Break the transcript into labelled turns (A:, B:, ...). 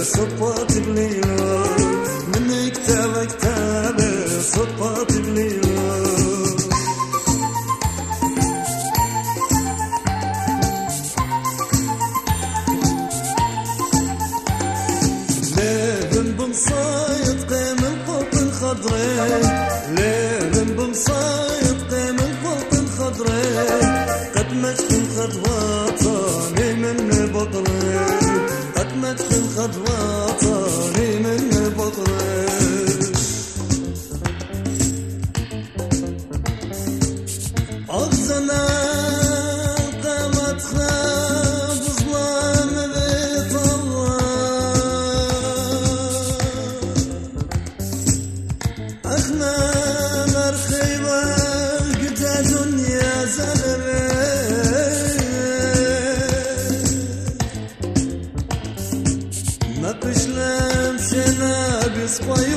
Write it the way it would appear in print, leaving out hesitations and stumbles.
A: صبات بليلة من كتابة كتابة صبات بليلة ليل بمصايد قيم الفوق الخضري ليل بمصايد قيم الفوق الخضري قد مشت خطواتاني من بطري قد مشت خطواتاني من بطري أغزنا قامت خاب ظلام بيت الله أخنا مرخيبة قد دنيا زلمة ما بشلم شنا بيصبي